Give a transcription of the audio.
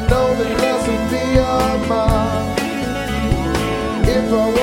know that blessed be our mind. If I